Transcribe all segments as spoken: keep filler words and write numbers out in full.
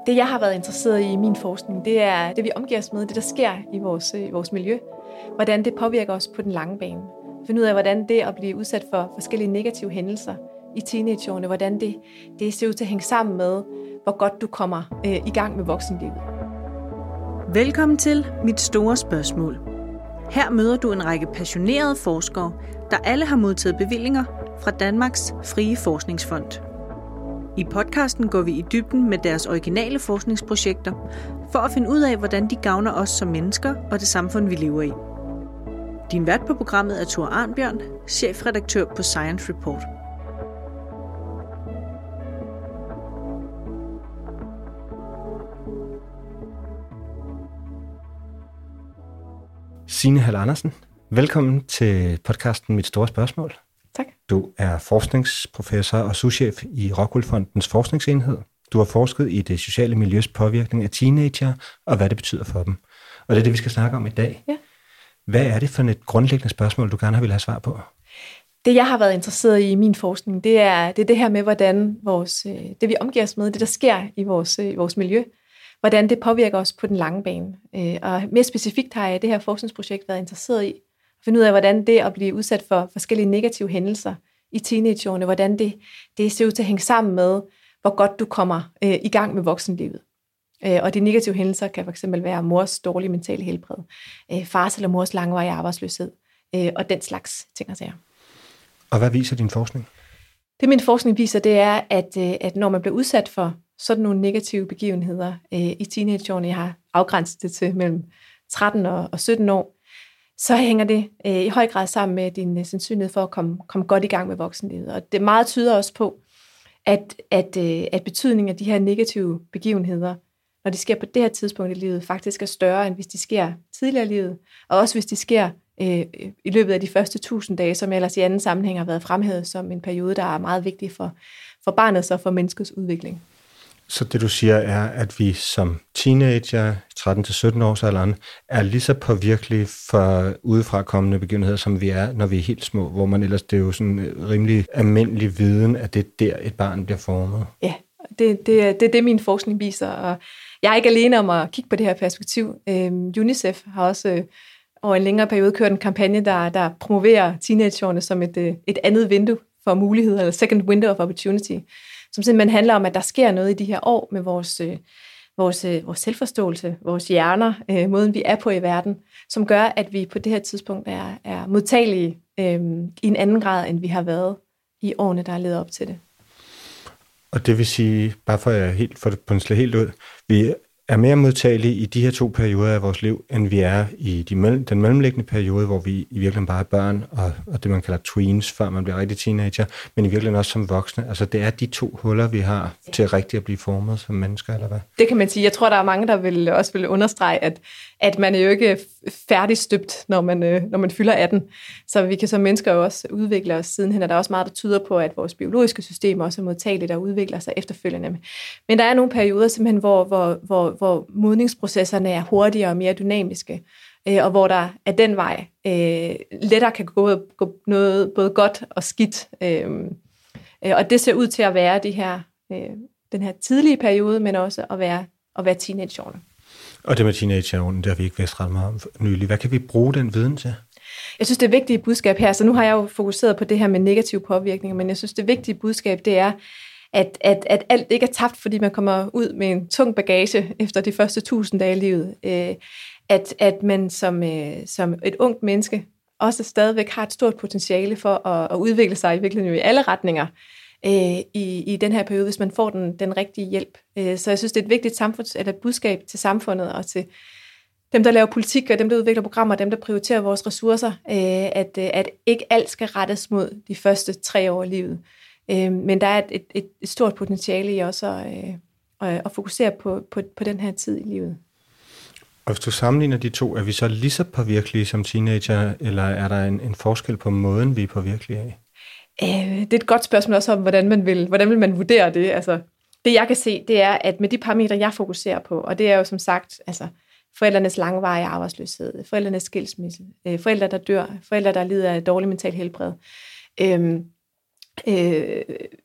Det, jeg har været interesseret i i min forskning, det er det, vi omgiver os med, det, der sker i vores, i vores miljø. Hvordan det påvirker os på den lange bane. Finde ud af, hvordan det at blive udsat for forskellige negative hændelser i teenageårene, hvordan det, det ser ud til at hænge sammen med, hvor godt du kommer øh, i gang med voksenlivet. Velkommen til Mit Store Spørgsmål. Her møder du en række passionerede forskere, der alle har modtaget bevillinger fra Danmarks Frie Forskningsfond. I podcasten går vi i dybden med deres originale forskningsprojekter, for at finde ud af, hvordan de gavner os som mennesker og det samfund, vi lever i. Din vært på programmet er Thor Arnbjørn, chefredaktør på Science Report. Signe Hall Andersen, velkommen til podcasten Mit Store Spørgsmål. Tak. Du er forskningsprofessor og souschef i Rockwool Fondens forskningsenhed. Du har forsket i det sociale miljøs påvirkning af teenager og hvad det betyder for dem. Og det er det, vi skal snakke om i dag. Ja. Hvad er det for et grundlæggende spørgsmål, du gerne har vil have svar på? Det, jeg har været interesseret i i min forskning, det er det, er det her med, hvordan vores, det, vi omgiver os med, det, der sker i vores, i vores miljø, hvordan det påvirker os på den lange bane. Og mere specifikt har jeg i det her forskningsprojekt været interesseret i at finde ud af, hvordan det at blive udsat for forskellige negative hændelser i teenageårene, hvordan det, det ser ud til at hænge sammen med, hvor godt du kommer øh, i gang med voksenlivet. Øh, og de negative hændelser kan fx være mors dårlige mentale helbred, øh, fars eller mors langvarige arbejdsløshed øh, og den slags ting og sager. Og hvad viser din forskning? Det min forskning viser, det er, at, øh, at når man bliver udsat for sådan nogle negative begivenheder øh, i teenageårene, jeg har afgrænset det til mellem tretten og sytten år, så hænger det øh, i høj grad sammen med din øh, sandsynlighed for at komme, komme godt i gang med voksenlivet. Og det meget tyder også på, at, at, øh, at betydningen af de her negative begivenheder, når de sker på det her tidspunkt i livet, faktisk er større, end hvis de sker tidligere i livet, og også hvis de sker øh, i løbet af de første tusind dage, som ellers i anden sammenhæng har været fremhævet som en periode, der er meget vigtig for, for barnets og for menneskets udvikling. Så det du siger er, at vi som teenager, tretten til sytten års alderen, er lige så påvirkelige for udefra kommende begivenheder, som vi er, når vi er helt små, hvor man ellers, det er jo sådan en rimelig almindelig viden, at det er der, et barn bliver formet. Ja, det, det, det er det, min forskning viser, og jeg er ikke alene om at kigge på det her perspektiv. Øhm, UNICEF har også øh, over en længere periode kørt en kampagne, der, der promoverer teenageårene som et, øh, et andet vindue for muligheder, eller second window of opportunity, som simpelthen handler om, at der sker noget i de her år med vores, øh, vores, øh, vores selvforståelse, vores hjerner, øh, måden vi er på i verden, som gør, at vi på det her tidspunkt er, er modtagelige øh, i en anden grad, end vi har været i årene, der er ledet op til det. Og det vil sige, bare for at helt, for det på en slag helt ud, vi er mere modtagelige i de her to perioder af vores liv, end vi er i de mellem, den mellemliggende periode, hvor vi i virkeligheden bare er børn, og, og det man kalder tweens, før man bliver rigtig teenager, men i virkeligheden også som voksne. Altså det er de to huller, vi har til rigtig at blive formet som mennesker, eller hvad? Det kan man sige. Jeg tror, der er mange, der vil også vil understrege, at, at man er jo ikke færdigstøbt, når man, når man fylder atten. Så vi kan som mennesker jo også udvikle os sidenhen, og der er også meget, der tyder på, at vores biologiske system også er modtageligt og udvikler sig efterfølgende. Men der er nogle perioder simpelthen, hvor, hvor, hvor, hvor modningsprocesserne er hurtigere og mere dynamiske, øh, og hvor der af den vej øh, lettere kan gå, gå noget både godt og skidt. Øh, øh, og det ser ud til at være de her, øh, den her tidlige periode, men også at være, at være teenageårene. Og det med teenageårene, det har vi ikke vidst ret meget om nylig. Hvad kan vi bruge den viden til? Jeg synes, det vigtige budskab her, så nu har jeg jo fokuseret på det her med negative påvirkninger, men jeg synes, det vigtige budskab, det er, At, at, at alt ikke er tabt, fordi man kommer ud med en tung bagage efter de første tusind dage i livet. Øh, at, at man som, øh, som et ungt menneske også stadigvæk har et stort potentiale for at, at udvikle sig i virkeligheden i alle retninger øh, i, i den her periode, hvis man får den, den rigtige hjælp. Øh, så jeg synes, det er et vigtigt samfunds, eller et budskab til samfundet og til dem, der laver politik, og dem, der udvikler programmer, og dem, der prioriterer vores ressourcer, øh, at, at ikke alt skal rettes mod de første tre år i livet. Men der er et, et, et stort potentiale i også at, at fokusere på, på, på den her tid i livet. Og hvis du sammenligner de to, er vi så lige så påvirkelige som teenager, eller er der en, en forskel på måden, vi er påvirkelige af? Det er et godt spørgsmål også om, hvordan man vil, hvordan vil man vurdere det. Altså, det jeg kan se, det er, at med de parametre, jeg fokuserer på, og det er jo som sagt altså, forældrenes langvarige arbejdsløshed, forældrenes skilsmisse, forældre, der dør, forældre, der lider af dårlig mental helbred, øhm, Øh,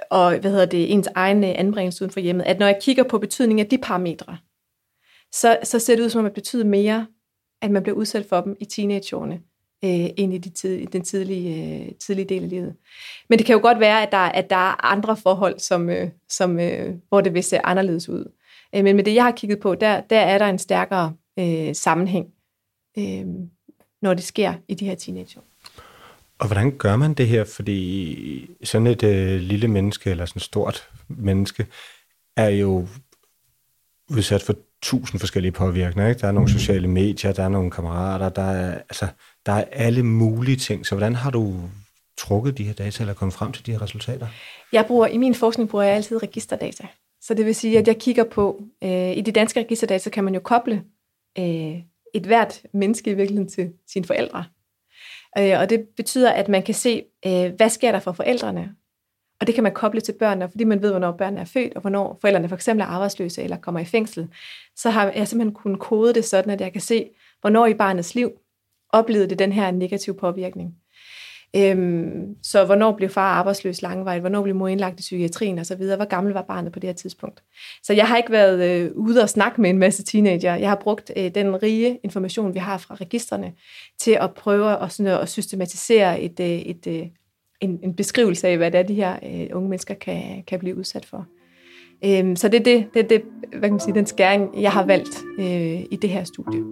og hvad hedder det, ens egen anbringelse uden for hjemmet, at når jeg kigger på betydningen af de parametre, så, så ser det ud som om, at det betyder mere, at man bliver udsat for dem i teenageårene, øh, end i, de tid, i den tidlige, øh, tidlige del af livet. Men det kan jo godt være, at der, at der er andre forhold, som, øh, som, øh, hvor det vil se anderledes ud. Øh, men med det, jeg har kigget på, der, der er der en stærkere øh, sammenhæng, øh, når det sker i de her teenageår. Og hvordan gør man det her? Fordi sådan et øh, lille menneske, eller sådan et stort menneske, er jo udsat for tusind forskellige påvirkninger. Ikke? Der er nogle sociale medier, der er nogle kammerater, der er, altså, der er alle mulige ting. Så hvordan har du trukket de her data, eller kommet frem til de her resultater? Jeg bruger, i min forskning bruger jeg altid registerdata. Så det vil sige, at jeg kigger på, øh, i de danske registerdata kan man jo koble øh, et hvert menneske i virkeligheden til sine forældre. Øh, og det betyder, at man kan se, øh, hvad sker der for forældrene. Og det kan man koble til børnene, fordi man ved, hvornår børnene er født, og hvornår forældrene for eksempel er arbejdsløse eller kommer i fængsel. Så har jeg simpelthen kunnet kode det sådan, at jeg kan se, hvornår i barnets liv oplevede det den her negative påvirkning. Øhm, så hvornår blev far arbejdsløs langvarigt, hvornår blev mor indlagt i psykiatrien og så videre, hvor gammel var barnet på det her tidspunkt. Så jeg har ikke været øh, ude og snakke med en masse teenager. Jeg har brugt øh, den rige information, vi har fra registrene, til at prøve at, sådan, at systematisere et, øh, et, øh, en, en beskrivelse af, hvad det er, de her øh, unge mennesker kan, kan blive udsat for. Øhm, så det er det, det, det, hvad kan man sige, den skæring, jeg har valgt øh, i det her studie.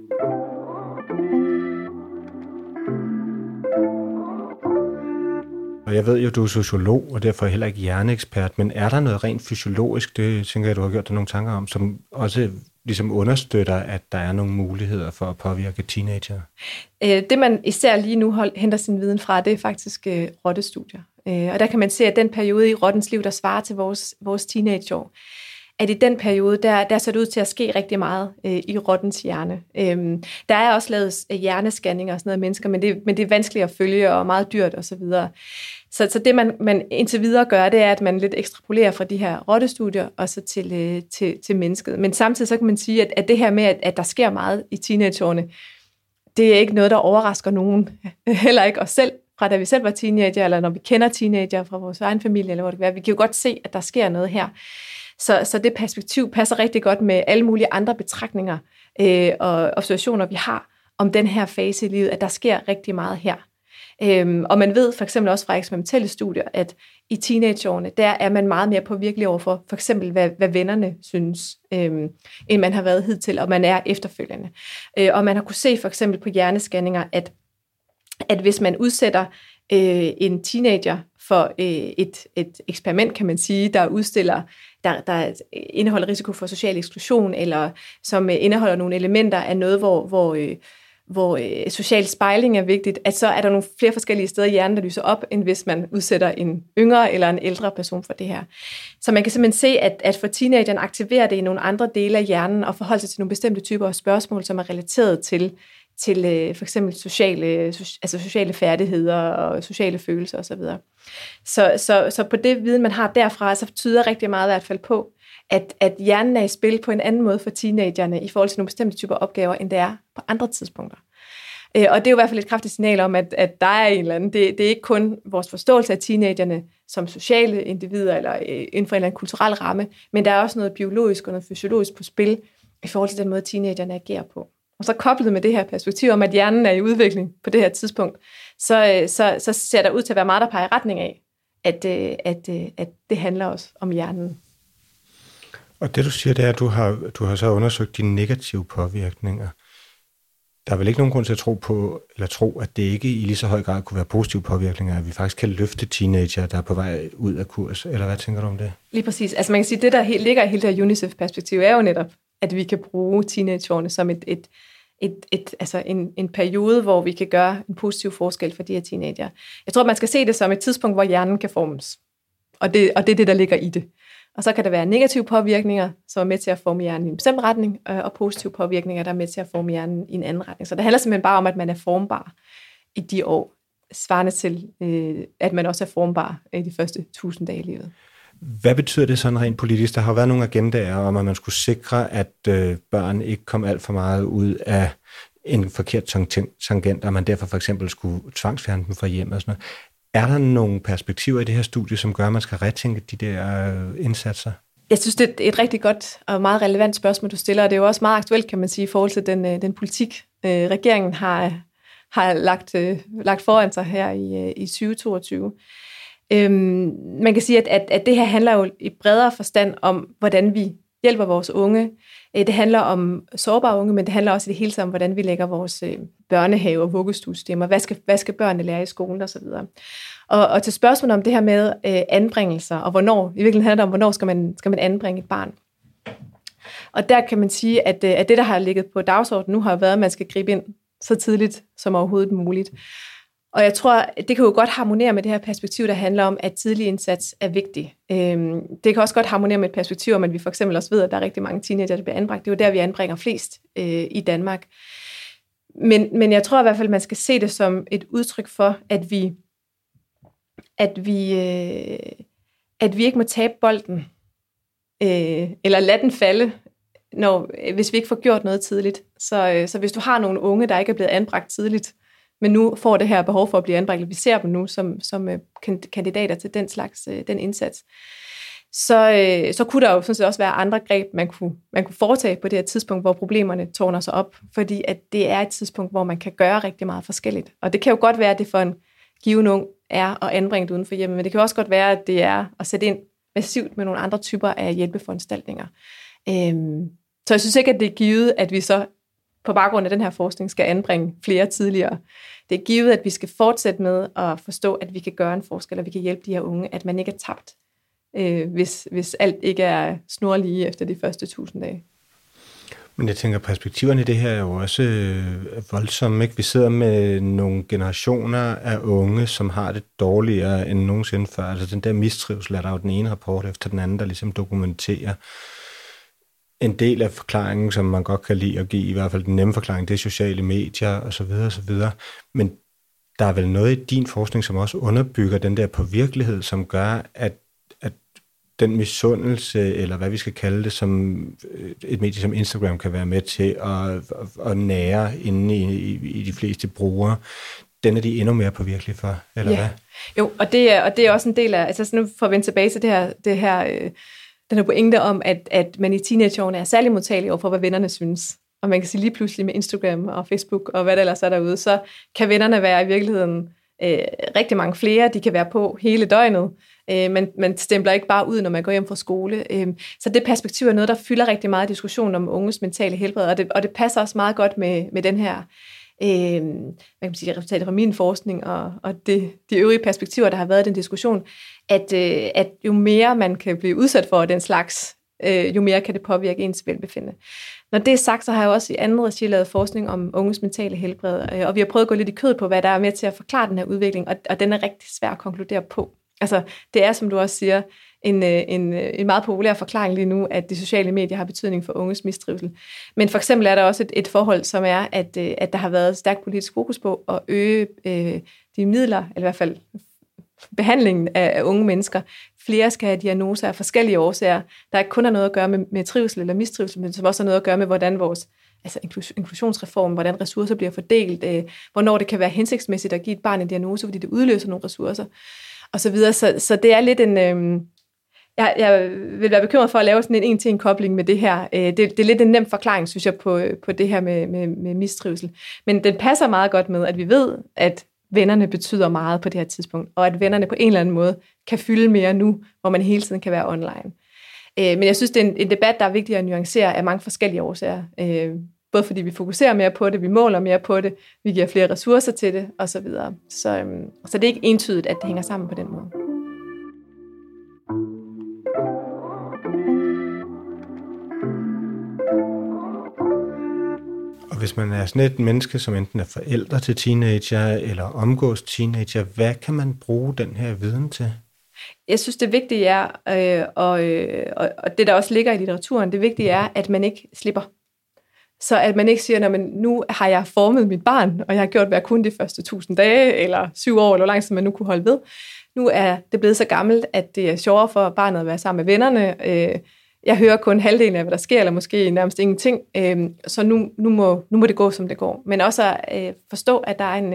Og jeg ved jo, du er sociolog, og derfor heller ikke hjerneekspert, men er der noget rent fysiologisk, det tænker jeg, du har gjort dig nogle tanker om, som også ligesom understøtter, at der er nogle muligheder for at påvirke teenager? Det, man især lige nu hold, henter sin viden fra, det er faktisk uh, rottestudier. Uh, og der kan man se, at den periode i rottens liv, der svarer til vores, vores teenageår, at i den periode, der, der ser det ud til at ske rigtig meget øh, i rottens hjerne. Øhm, der er også lavet hjernescanninger og sådan noget af mennesker, men det, men det er vanskeligt at følge og meget dyrt og så videre. Så, så det, man, man indtil videre gør, det er, at man lidt ekstrapolerer fra de her rottestudier og så til, øh, til, til mennesket. Men samtidig så kan man sige, at, at det her med, at, at der sker meget i teenageårene, det er ikke noget, der overrasker nogen. Heller ikke os selv, fra da vi selv var teenager, eller når vi kender teenager fra vores egen familie, eller hvor det kan være. Vi kan jo godt se, at der sker noget her. Så, så det perspektiv passer rigtig godt med alle mulige andre betragtninger øh, og observationer, vi har om den her fase i livet, at der sker rigtig meget her. Øhm, og man ved for eksempel også fra eksperimentelle studier, at i teenageårene, der er man meget mere påvirkelig over for for eksempel, hvad, hvad vennerne synes, øhm, end man har været hidtil, og man er efterfølgende. Øh, og man har kunne se for eksempel på hjernescanninger, at, at hvis man udsætter øh, en teenager for øh, et, et eksperiment, kan man sige, der udstiller, der, der indeholder risiko for social eksklusion, eller som øh, indeholder nogle elementer af noget, hvor, hvor, øh, hvor øh, social spejling er vigtigt, at så er der nogle flere forskellige steder i hjernen, der lyser op, end hvis man udsætter en yngre eller en ældre person for det her. Så man kan simpelthen se, at, at for teenageren aktiverer det i nogle andre dele af hjernen, og forholder sig til nogle bestemte typer af spørgsmål, som er relateret til til øh, for eksempel sociale, so, altså sociale færdigheder og sociale følelser osv. Så, så, så på det viden, man har derfra, så tyder rigtig meget i hvert fald på, at, at hjernen er i spil på en anden måde for teenagerne i forhold til nogle bestemte typer opgaver, end det er på andre tidspunkter. Øh, og det er jo i hvert fald et kraftigt signal om, at, at der er en eller anden, det, det er ikke kun vores forståelse af teenagerne som sociale individer eller øh, inden for en eller anden kulturel ramme, men der er også noget biologisk og noget fysiologisk på spil i forhold til den måde, teenagerne agerer på. Og så koblet med det her perspektiv om, at hjernen er i udvikling på det her tidspunkt, så, så, så ser der ud til at være meget, der peger i retning af, at, at, at det handler også om hjernen. Og det du siger, det er, at du har, du har så undersøgt de negative påvirkninger. Der er vel ikke nogen grund til at tro på, eller tro, at det ikke i lige så høj grad kunne være positive påvirkninger, at vi faktisk kan løfte teenager, der er på vej ud af kurs, eller hvad tænker du om det? Lige præcis. Altså man kan sige, at det, der ligger i hele det her UNICEF-perspektiv, er jo netop, at vi kan bruge teenageårene som et, et, et, et, altså en, en periode, hvor vi kan gøre en positiv forskel for de her teenager. Jeg tror, man skal se det som et tidspunkt, hvor hjernen kan formes. Og det, og det er det, der ligger i det. Og så kan der være negative påvirkninger, som er med til at forme hjernen i en bestemt retning, og positive påvirkninger, der er med til at forme hjernen i en anden retning. Så det handler simpelthen bare om, at man er formbar i de år, svarende til, at man også er formbar i de første tusind dage i livet. Hvad betyder det sådan rent politisk? Der har været nogle agendaer om, at man skulle sikre, at øh, børn ikke kom alt for meget ud af en forkert tangent, og man derfor for eksempel skulle tvangsfjerne dem fra hjemmet og sådan noget. Er der nogle perspektiver i det her studie, som gør, at man skal retænke de der indsatser? Jeg synes, det er et rigtig godt og meget relevant spørgsmål, du stiller, og det er jo også meget aktuelt, kan man sige, i forhold til den, den politik, øh, regeringen har, har lagt, øh, lagt foran sig her i, i tyve toogtyve. Øhm, man kan sige, at, at, at det her handler jo i bredere forstand om, hvordan vi hjælper vores unge. Det handler om sårbare unge, men det handler også i det hele taget om, hvordan vi lægger vores øh, børnehave- og vuggestuesystemer. Hvad skal, hvad skal børnene lære i skolen osv.? Og, og til spørgsmålet om det her med øh, anbringelser, og hvornår, i virkeligheden handler det om, hvornår skal man, skal man anbringe et barn. Og der kan man sige, at, at det, der har ligget på dagsordenen nu, har været, at man skal gribe ind så tidligt som overhovedet muligt. Og jeg tror, det kan jo godt harmonere med det her perspektiv, der handler om, at tidlig indsats er vigtig. Det kan også godt harmonere med et perspektiv om, at vi for eksempel også ved, at der er rigtig mange teenager, der bliver anbragt. Det er jo der, vi anbringer flest i Danmark. Men, men jeg tror i hvert fald, man skal se det som et udtryk for, at vi, at vi, at vi ikke må tabe bolden, eller lade den falde, når, hvis vi ikke får gjort noget tidligt. Så, så hvis du har nogle unge, der ikke er blevet anbragt tidligt, men nu får det her behov for at blive anbragt, vi ser dem nu som, som kandidater til den slags den indsats, så, så kunne der jo sådan set også være andre greb, man kunne, man kunne foretage på det her tidspunkt, hvor problemerne tårner sig op, fordi at det er et tidspunkt, hvor man kan gøre rigtig meget forskelligt. Og det kan jo godt være, at det for en given ung er at anbringe det uden for hjemmet, men det kan også godt være, at det er at sætte ind massivt med nogle andre typer af hjælpeforanstaltninger. Øhm, så jeg synes ikke, at det er givet, at vi så på baggrund af den her forskning skal anbringe flere tidligere. Det er givet, at vi skal fortsætte med at forstå, at vi kan gøre en forskel, og vi kan hjælpe de her unge, at man ikke er tabt, øh, hvis, hvis alt ikke er snorlige efter de første tusind dage. Men jeg tænker, perspektiverne i det her er jo også voldsomme, ikke? Vi sidder med nogle generationer af unge, som har det dårligere end nogensinde før. Altså den der mistrivsel er der jo den ene rapport efter den anden, der ligesom dokumenterer. En del af forklaringen, som man godt kan lide at give, i hvert fald den nemme forklaring, det er sociale medier osv. osv. Men der er vel noget i din forskning, som også underbygger den der påvirkelighed, som gør, at, at den misundelse, eller hvad vi skal kalde det, som et medie som Instagram kan være med til at, at, at nære inde i, i, i de fleste brugere, den er de endnu mere påvirkelige for, eller ja. Hvad? Jo, og det, er, og det er også en del af, altså nu får vi vende tilbage til det her, det her øh, den her pointe om, at, at man i teenageårene er særlig modtagelig over for, hvad vennerne synes. Og man kan sige lige pludselig med Instagram og Facebook og hvad der ellers er derude, så kan vennerne være i virkeligheden øh, rigtig mange flere. De kan være på hele døgnet, øh, men man stempler ikke bare ud, når man går hjem fra skole. Øh, så det perspektiv er noget, der fylder rigtig meget diskussion om unges mentale helbred, og det, og det passer også meget godt med, med den her øh, hvad kan man sige, resultater fra min forskning og, og det, de øvrige perspektiver, der har været i den diskussion, at, øh, at jo mere man kan blive udsat for den slags, øh, jo mere kan det påvirke ens velbefindende. Når det er sagt, så har jeg også i anden regi lavet forskning om unges mentale helbred, øh, og vi har prøvet at gå lidt i kødet på, hvad der er med til at forklare den her udvikling, og, og den er rigtig svær at konkludere på. Altså, det er, som du også siger, en, en, en meget populær forklaring lige nu, at de sociale medier har betydning for unges mistrivsel. Men for eksempel er der også et, et forhold, som er, at, at der har været stærk politisk fokus på at øge øh, de midler, eller i hvert fald behandlingen af unge mennesker. Flere skal have diagnoser af forskellige årsager, der ikke kun har noget at gøre med, med trivsel eller mistrivsel, men som også har noget at gøre med, hvordan vores altså inklusionsreform, hvordan ressourcer bliver fordelt, øh, hvornår det kan være hensigtsmæssigt at give et barn en diagnose, fordi det udløser nogle ressourcer, og så videre. Så, så det er lidt en... Øh, jeg, jeg vil være bekymret for at lave sådan en en-til-en-kobling med det her. Øh, det, det er lidt en nem forklaring, synes jeg, på, på det her med, med, med mistrivsel. Men den passer meget godt med, at vi ved, at vennerne betyder meget på det her tidspunkt, og at vennerne på en eller anden måde kan fylde mere nu, hvor man hele tiden kan være online. Men jeg synes, det er en, en debat, der er vigtig at nuancere af mange forskellige årsager. Både fordi vi fokuserer mere på det, vi måler mere på det, vi giver flere ressourcer til det, osv. Så, så, så det er ikke entydigt, at det hænger sammen på den måde. Og hvis man er sådan et menneske, som enten er forældre til teenager eller omgås teenager, hvad kan man bruge den her viden til? Jeg synes, det vigtige er, øh, og, øh, og det der også ligger i litteraturen, det vigtige er, at man ikke slipper. Så at man ikke siger, at nu har jeg formet mit barn, og jeg har gjort, hvad jeg kunne de første tusind dage, eller syv år, eller hvor langt som man nu kunne holde ved. Nu er det blevet så gammelt, at det er sjovere for barnet at være sammen med vennerne. Øh, jeg hører kun halvdelen af, hvad der sker, eller måske nærmest ingenting. Øh, så nu, nu, må, nu må det gå, som det går. Men også at øh, forstå, at der er en, øh,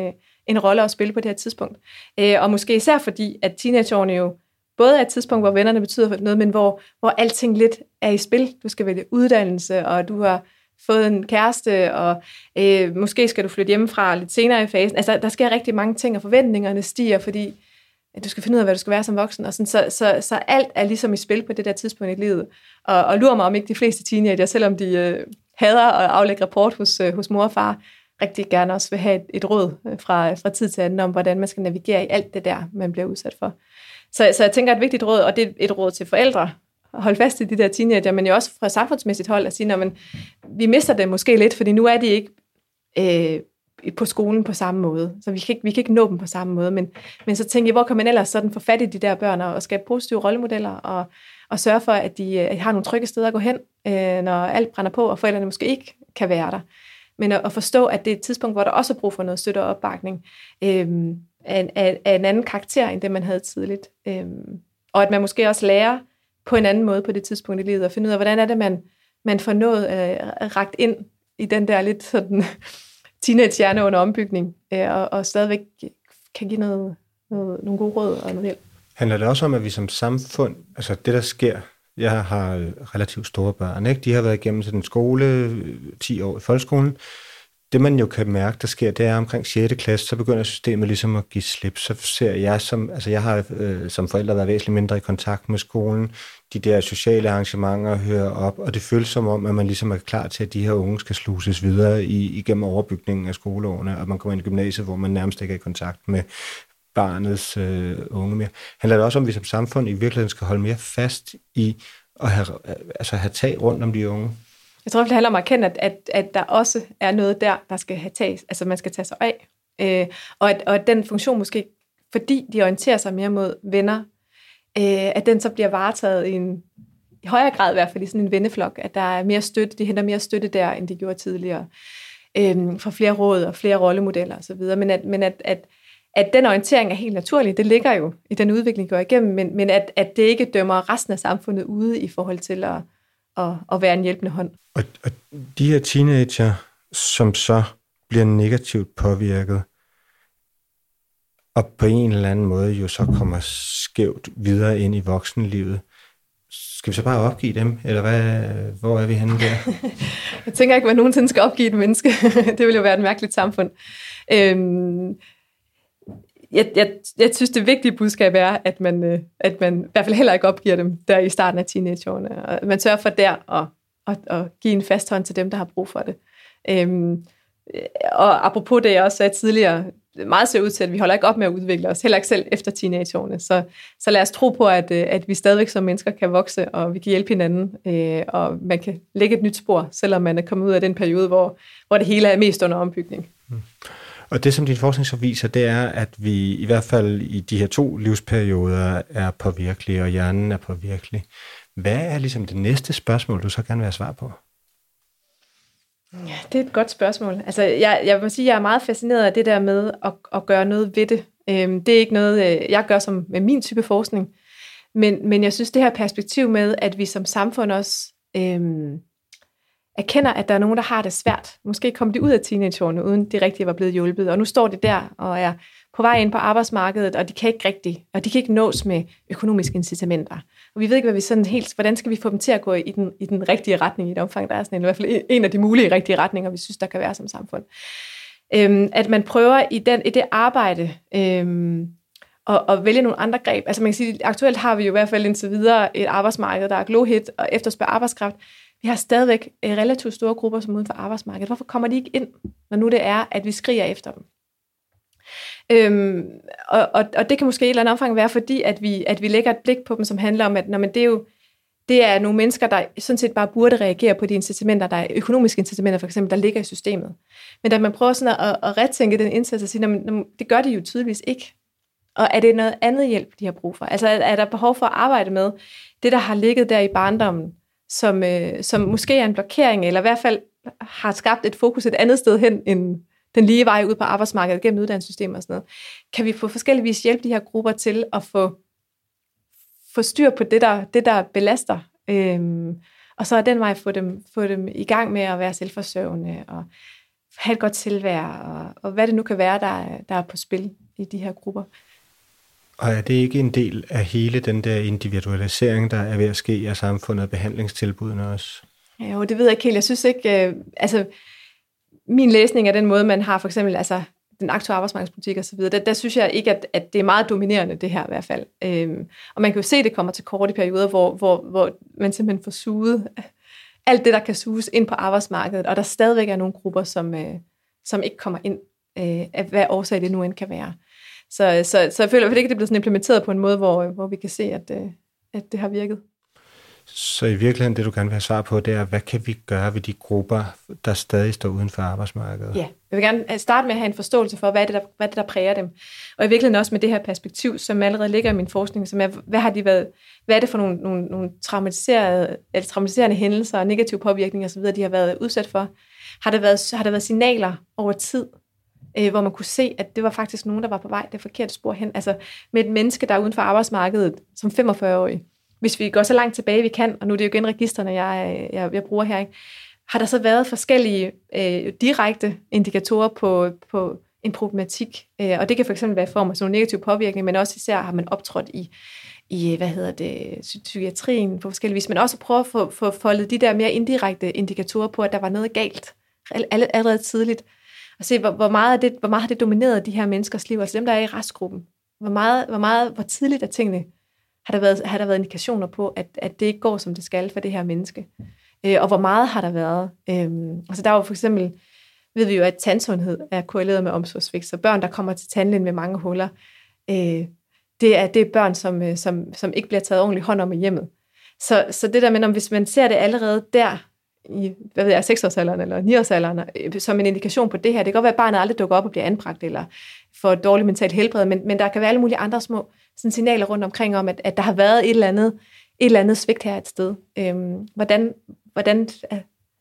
en rolle at spille på det her tidspunkt. Øh, og måske især fordi, at teenageårene jo både er et tidspunkt, hvor vennerne betyder noget, men hvor, hvor alting lidt er i spil. Du skal vælge uddannelse, og du har fået en kæreste, og øh, måske skal du flytte hjemmefra lidt senere i fasen. Altså, der sker rigtig mange ting, og forventningerne stiger, fordi du skal finde ud af, hvad du skal være som voksen. Og sådan, så, så, så alt er ligesom i spil på det der tidspunkt i livet. Og, og lurer mig om ikke de fleste teenager, selvom de øh, hader at aflægge rapport hos, øh, hos mor og far, rigtig gerne også vil have et, et råd fra, fra tid til anden om, hvordan man skal navigere i alt det der, man bliver udsat for. Så, så jeg tænker, et vigtigt råd, og det er et råd til forældre, at holde fast i de der teenager, men jo også fra samfundsmæssigt hold at sige, at vi mister dem måske lidt, fordi nu er de ikke øh, på skolen på samme måde. Så vi kan ikke, vi kan ikke nå dem på samme måde. Men, men så tænker jeg, hvor kan man ellers sådan få fat i de der børn og skabe positive rollemodeller og, og sørge for, at de at har nogle trygge steder at gå hen, øh, når alt brænder på, og forældrene måske ikke kan være der. Men at, at forstå, at det er et tidspunkt, hvor der også er brug for noget støtte og opbakning øh, af, af, af en anden karakter, end det man havde tidligt. Øh, og at man måske også lærer på en anden måde på det tidspunkt i livet, og finde ud af, hvordan er det, man, man får noget øh, rakt ind i den der lidt sådan teenage-hjerne under ombygning, øh, og, og stadigvæk kan give noget, noget, nogle gode råd og noget hjælp. Handler det også om, at vi som samfund, altså det der sker, jeg har relativt store børn, ikke? De har været igennem til den skole, ti år i folkeskolen. Det man jo kan mærke, der sker, det er omkring sjette klasse, så begynder systemet ligesom at give slip. Så ser jeg som, altså jeg har øh, som forælder været væsentligt mindre i kontakt med skolen. De der sociale arrangementer hører op, og det føles som om, at man ligesom er klar til, at de her unge skal sluses videre i, igennem overbygningen af skoleårene, og man kommer ind i gymnasiet, hvor man nærmest ikke er i kontakt med barnets øh, unge mere. Handler det også om, at vi som samfund i virkeligheden skal holde mere fast i at have, altså have tag rundt om de unge? Jeg tror, det handler om at erkende, at, at, at der også er noget der, der skal have tages, altså man skal tage sig af. Øh, og, at, og at den funktion måske, fordi de orienterer sig mere mod venner, øh, at den så bliver varetaget i en i højere grad i hvert fald i sådan en venneflok, at der er mere støtte, de henter mere støtte der, end de gjorde tidligere. Øh, fra flere råd og flere rollemodeller osv. Men, at, men at, at, at den orientering er helt naturlig, det ligger jo i den udvikling, går igennem, men, men at, at det ikke dømmer resten af samfundet ude i forhold til at Og, og være en hjælpende hånd. Og, og de her teenager, som så bliver negativt påvirket, og på en eller anden måde jo så kommer skævt videre ind i voksenlivet, skal vi så bare opgive dem? Eller hvad, hvor er vi henne der? Jeg tænker ikke, at man nogensinde skal opgive et menneske. Det ville jo være et mærkeligt samfund. Øhm, Jeg, jeg, jeg synes, det vigtige budskab er, at man, at man i hvert fald heller ikke opgiver dem der i starten af teenageårene. Og man sørger for der at, at, at give en fast hånd til dem, der har brug for det. Øhm, og apropos det, jeg også sagde tidligere, meget ser ud til, at vi holder ikke op med at udvikle os, heller ikke selv efter teenageårene. Så, så lad os tro på, at, at vi stadigvæk som mennesker kan vokse, og vi kan hjælpe hinanden, øh, og man kan lægge et nyt spor, selvom man er kommet ud af den periode, hvor, hvor det hele er mest under ombygning. Mm. Og det, som din forskning så viser, det er, at vi i hvert fald i de her to livsperioder er påvirkelige, og hjernen er påvirkelig. Hvad er ligesom det næste spørgsmål, du så gerne vil have svar på? Ja, det er et godt spørgsmål. Altså, jeg, jeg må sige, at jeg er meget fascineret af det der med at, at gøre noget ved det. Øhm, det er ikke noget, jeg gør som med min type forskning. Men, men jeg synes, det her perspektiv med, at vi som samfund også øhm, erkender, at der er nogen, der har det svært. Måske kom de ud af teenageårene, uden de rigtig var blevet hjulpet. Og nu står de der og er på vej ind på arbejdsmarkedet, og de kan ikke rigtig, og de kan ikke nås med økonomiske incitamenter. Og vi ved ikke, hvad vi sådan helt, hvordan skal vi få dem til at gå i den, i den rigtige retning, i et omfang, der er sådan en, i hvert fald en af de mulige rigtige retninger, vi synes, der kan være som samfund. Øhm, at man prøver i, den, i det arbejde øhm, at, at vælge nogle andre greb. Altså man kan sige, aktuelt har vi jo i hvert fald indtil videre et arbejdsmarked, der er glohit og efterspørger arbejdskraft. Vi har stadigvæk relativt store grupper som uden for arbejdsmarkedet. Hvorfor kommer de ikke ind, når nu det er, at vi skriger efter dem? Øhm, og, og, og det kan måske i et eller andet omfang være, fordi at vi, at vi lægger et blik på dem, som handler om, at når man, det, er jo, det er nogle mennesker, der sådan set bare burde reagere på de incitamenter, der er økonomiske incitamenter for eksempel, der ligger i systemet. Men da man prøver sådan at, at retænke den indsats og sige, at det gør de jo tydeligvis ikke. Og er det noget andet hjælp, de har brug for? Altså er der behov for at arbejde med det, der har ligget der i barndommen, som, øh, som måske er en blokering, eller i hvert fald har skabt et fokus et andet sted hen, end den lige vej ud på arbejdsmarkedet gennem uddannelsessystemet og sådan noget. Kan vi på forskellige vis hjælpe de her grupper til at få, få styr på det, der, det, der belaster, øhm, og så ad den vej få dem, få dem i gang med at være selvforsørgende, og have et godt selvværd, og, og hvad det nu kan være, der er, der er på spil i de her grupper. Og er det ikke en del af hele den der individualisering, der er ved at ske af samfundet og behandlingstilbudene også? Jo, det ved jeg ikke helt. Jeg synes ikke, øh, altså min læsning af den måde, man har for eksempel, altså den aktuelle arbejdsmarkedspolitik og så videre, der, der synes jeg ikke, at, at det er meget dominerende, det her i hvert fald. Øhm, og man kan jo se, at det kommer til kort i perioder, hvor, hvor, hvor man simpelthen får suget alt det, der kan suges ind på arbejdsmarkedet, og der stadigvæk er nogle grupper, som, øh, som ikke kommer ind, øh, af hvad årsag det nu end kan være. Så, så, så jeg føler ikke, at det er blevet sådan implementeret på en måde, hvor, hvor vi kan se, at, øh, at det har virket. Så i virkeligheden, det du gerne vil have svar på, det er, hvad kan vi gøre ved de grupper, der stadig står uden for arbejdsmarkedet? Ja, jeg vil gerne starte med at have en forståelse for, hvad er det, der, hvad er det, der præger dem. Og i virkeligheden også med det her perspektiv, som allerede ligger i min forskning, som er, hvad har de været, hvad er det for nogle, nogle, nogle traumatiserede, eller traumatiserende hændelser og negative påvirkninger osv., de har været udsat for? Har der været, har der været signaler over tid, øh, hvor man kunne se, at det var faktisk nogen, der var på vej det forkerte spor hen? Altså med et menneske, der er uden for arbejdsmarkedet som femogfyrre-årig, hvis vi går så langt tilbage, vi kan, og nu er det jo igen registerne, jeg, jeg, jeg bruger her, ikke? Har der så været forskellige øh, direkte indikatorer på, på en problematik, øh, og det kan fx være i form af sådan nogle negative påvirkninger, men også især har man optrådt i, i hvad hedder det, psykiatrien på forskellige vis, men også prøve at få, få foldet de der mere indirekte indikatorer på, at der var noget galt allerede tidligt, og se, hvor, hvor, meget det, hvor meget har det domineret de her menneskers liv, altså dem, der er i restgruppen. Hvor meget, hvor meget, hvor tidligt er tingene, har der været, har der været indikationer på, at, at det ikke går, som det skal for det her menneske. Øh, og hvor meget har der været? Øhm, altså der er jo for eksempel, ved vi jo, at tandsundhed er korreleret med omsorgssvigt, så børn, der kommer til tandlægen med mange huller, øh, det, er, det er børn, som, som, som ikke bliver taget ordentligt hånd om i hjemmet. Så, så det der med, hvis man ser det allerede der, i hvad ved jeg, seksårsalderen eller niårsalderen, øh, som en indikation på det her, det kan godt være, at barnet aldrig dukker op og bliver anbragt, eller får et dårligt mentalt helbred, men, men der kan være alle mulige andre små sådan signaler rundt omkring om, at, at der har været et eller andet, et eller andet svigt her et sted. Øhm, hvordan hvordan øh,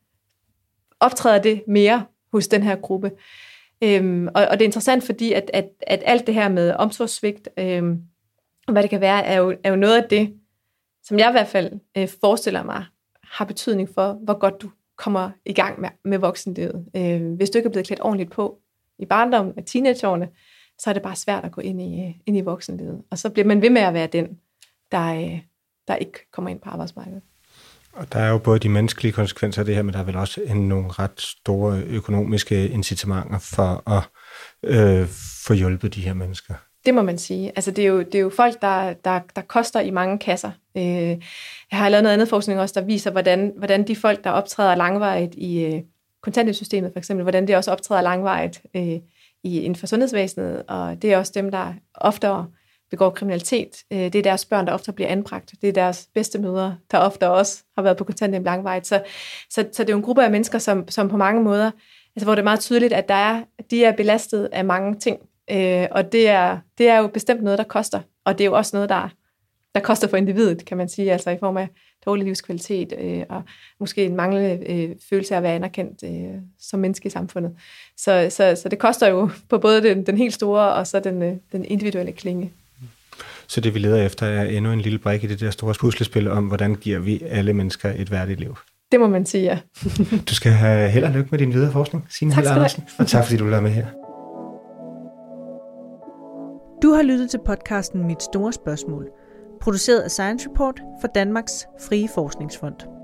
optræder det mere hos den her gruppe? Øhm, og, og det er interessant, fordi at, at, at alt det her med omsorgssvigt, øhm, og hvad det kan være, er jo, er jo noget af det, som jeg i hvert fald øh, forestiller mig, har betydning for, hvor godt du kommer i gang med, med voksenlivet. Øh, hvis du ikke er blevet klædt ordentligt på i barndommen af teenageårene, så er det bare svært at gå ind i, ind i voksenlivet. Og så bliver man ved med at være den, der, der ikke kommer ind på arbejdsmarkedet. Og der er jo både de menneskelige konsekvenser af det her, men der er vel også en, nogle ret store økonomiske incitamenter for at øh, få hjulpet de her mennesker. Det må man sige. Altså det er jo, det er jo folk, der, der, der koster i mange kasser. Øh, jeg har lavet noget andet forskning også, der viser, hvordan, hvordan de folk, der optræder langvarigt i øh, kontanthjælpssystemet for eksempel, hvordan det også optræder langvarigt øh, i, inden for sundhedsvæsenet, og det er også dem, der oftere begår kriminalitet. Øh, det er deres børn, der ofte bliver anbragt. Det er deres bedstemødre, der ofte også har været på kontanthjælp langvarigt. Så, så, så det er jo en gruppe af mennesker, som, som på mange måder, altså hvor det er meget tydeligt, at der er, de er belastet af mange ting. Øh, og det er, det er jo bestemt noget, der koster. Og det er jo også noget, der, der koster for individet, kan man sige, altså i form af dårlig livskvalitet, øh, og måske en manglende øh, følelse af at være anerkendt øh, som menneske i samfundet. Så, så, så det koster jo på både den, den helt store, og så den, øh, den individuelle klinge. Så det vi leder efter er endnu en lille brik i det der store puslespil om, hvordan giver vi alle mennesker et værdigt liv. Det må man sige, ja. Du skal have held og lykke med din videre forskning, Signe Helle Andersen. Og tak fordi du lavede med her. Du har lyttet til podcasten Mit Store Spørgsmål, produceret af Science Report for Danmarks Frie Forskningsfond.